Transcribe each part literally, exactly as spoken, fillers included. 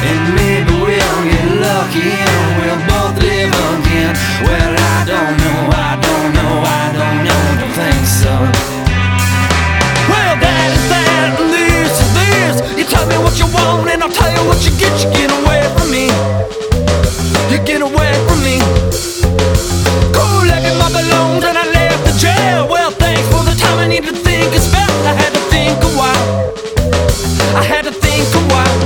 And maybe we'll get lucky and we'll both live again. Well, I don't know, I don't know, I don't know, don't think so. Well, that is that, and this is this. You tell me what you want and I'll tell you what you get. You get away from me, you get away from me. Cool, I get my belongings and I left the jail. Well, thanks for the time I need to think it's felt. I had to think a while, I had to think a while.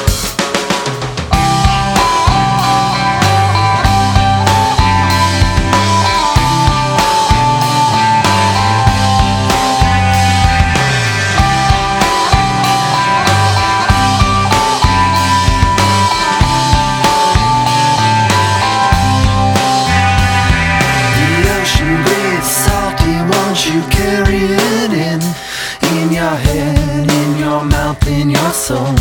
You carry it in, in your head, in your mouth, in your soul.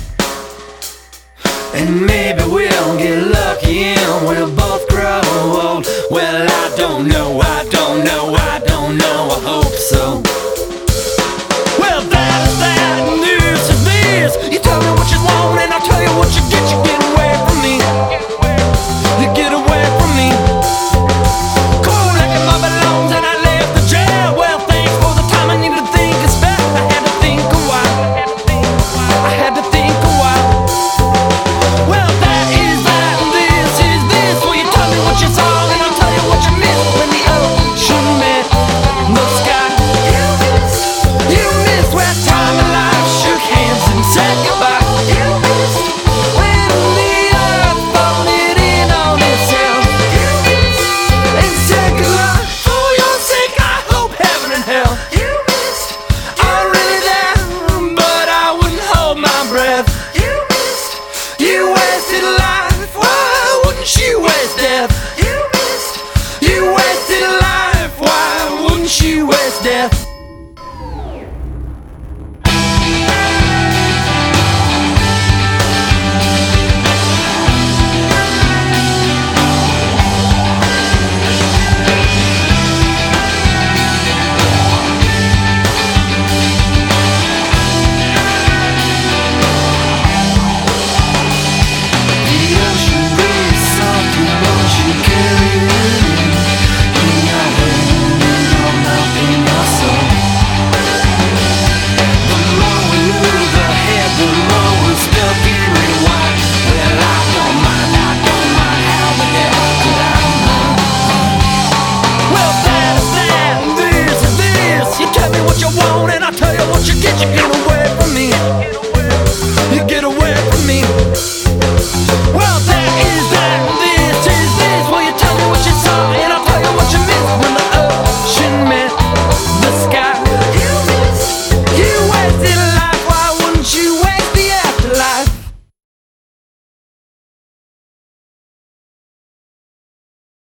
And maybe we'll get lucky and we'll both grow old. Well, I don't know, I don't know, I don't know, I hope so. Well, that is that, and this is this. You tell me what you want and I'll tell you what you get. You get away from me, you get away from me. Cool, I get my belongings and I left the jail. Well, thanks for the time I need to think it's fair. I had to think a while, I had to think a while. Well, that is that, and this is this. Well, you tell me what you saw and I'll tell you what you missed. When the ocean met the sky, you missed, you missed where time and life shook hands and said goodbye. You missed when the earth folded in on itself. You missed and said goodbye. For your sake, I hope heaven and hell. You missed, I'm really there, but I wouldn't hold my breath. You missed, you wasted life, why wouldn't you waste death? You missed, you wasted life, why wouldn't you waste death? You get